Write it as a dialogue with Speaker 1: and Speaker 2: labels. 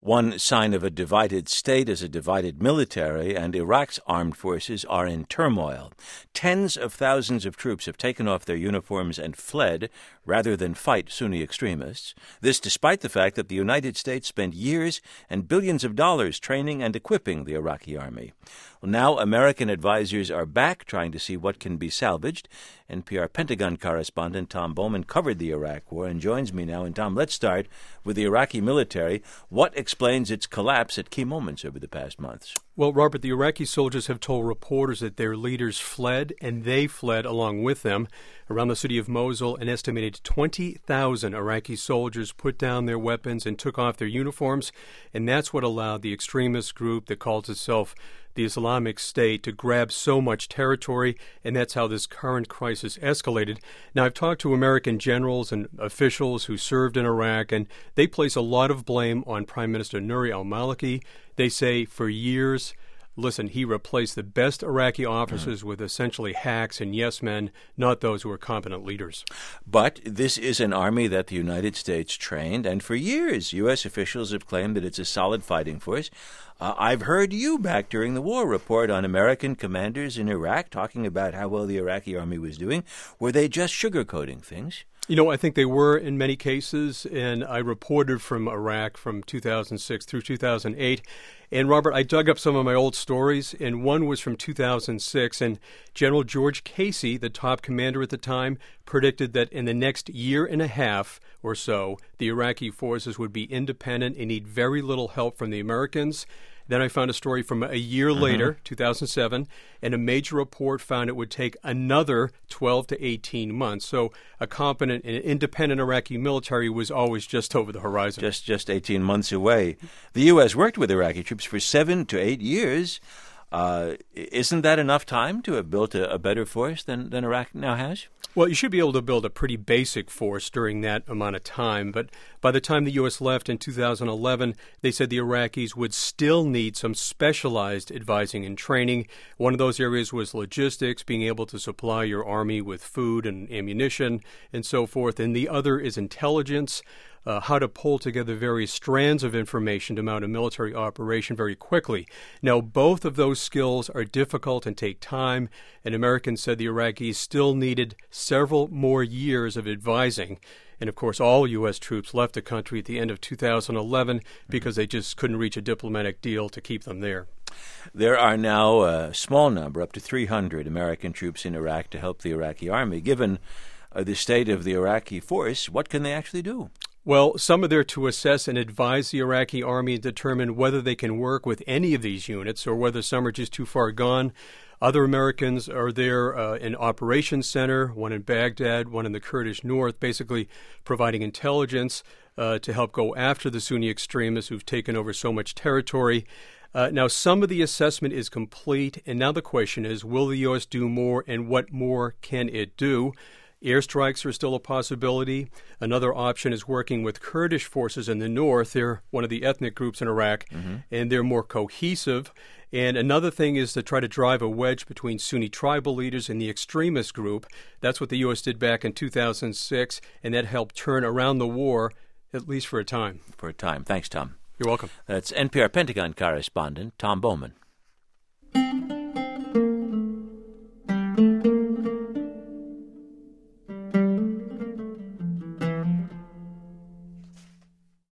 Speaker 1: One sign of a divided state is a divided military, and Iraq's armed forces are in turmoil. Tens of thousands of troops have taken off their uniforms and fled rather than fight Sunni extremists. This despite the fact that the United States spent years and billions of dollars training and equipping the Iraqi army. Well, now American advisors are back trying to see what can be salvaged. NPR Pentagon correspondent Tom Bowman covered the Iraq War and joins me now. And Tom, let's start with the Iraqi military. What explains its collapse at key moments over the past months?
Speaker 2: Well, Robert, the Iraqi soldiers have told reporters that their leaders fled, and they fled along with them. Around the city of Mosul, an estimated 20,000 Iraqi soldiers put down their weapons and took off their uniforms, and that's what allowed the extremist group that calls itself the Islamic State to grab so much territory, and that's how this current crisis escalated. Now, I've talked to American generals and officials who served in Iraq, and they place a lot of blame on Prime Minister Nouri al-Maliki. They say for years, listen, he replaced the best Iraqi officers with essentially hacks and yes-men, not those who are competent leaders.
Speaker 1: But this is an army that the United States trained, and for years U.S. officials have claimed that it's a solid fighting force. I've heard you back during the war report on American commanders in Iraq talking about how well the Iraqi army was doing. Were they just sugarcoating things?
Speaker 2: You know, I think they were in many cases, and I reported from Iraq from 2006 through 2008. And, Robert, I dug up some of my old stories, and one was from 2006, and General George Casey, the top commander at the time, predicted that in the next year and a half or so, the Iraqi forces would be independent and need very little help from the Americans. Then I found a story from a year later, 2007, and a major report found it would take another 12 to 18 months. So a competent and independent Iraqi military was always just over the horizon.
Speaker 1: Just 18 months away. The U.S. worked with Iraqi troops for 7 to 8 years. Isn't that enough time to have built a better force than Iraq now has?
Speaker 2: Well, you should be able to build a pretty basic force during that amount of time. But by the time the U.S. left in 2011, they said the Iraqis would still need some specialized advising and training. One of those areas was logistics, being able to supply your army with food and ammunition and so forth. And the other is intelligence. How to pull together various strands of information to mount a military operation very quickly. Now, both of those skills are difficult and take time, and Americans said the Iraqis still needed several more years of advising. And, of course, all U.S. troops left the country at the end of 2011 because they just couldn't reach a diplomatic deal to keep them there.
Speaker 1: There are now a small number, up to 300 American troops in Iraq to help the Iraqi army. Given the state of the Iraqi force, what can they actually do?
Speaker 2: Well, some are there to assess and advise the Iraqi army and determine whether they can work with any of these units or whether some are just too far gone. Other Americans are there in Operations Center, one in Baghdad, one in the Kurdish north, basically providing intelligence to help go after the Sunni extremists who've taken over so much territory. Now, some of the assessment is complete, and now the question is, will the U.S. do more, and what more can it do? Airstrikes are still a possibility. Another option is working with Kurdish forces in the north. They're one of the ethnic groups in Iraq, and they're more cohesive. And another thing is to try to drive a wedge between Sunni tribal leaders and the extremist group. That's what the U.S. did back in 2006, and that helped turn around the war, at least for a time.
Speaker 1: For a time. Thanks, Tom.
Speaker 2: You're welcome.
Speaker 1: That's NPR Pentagon correspondent Tom Bowman.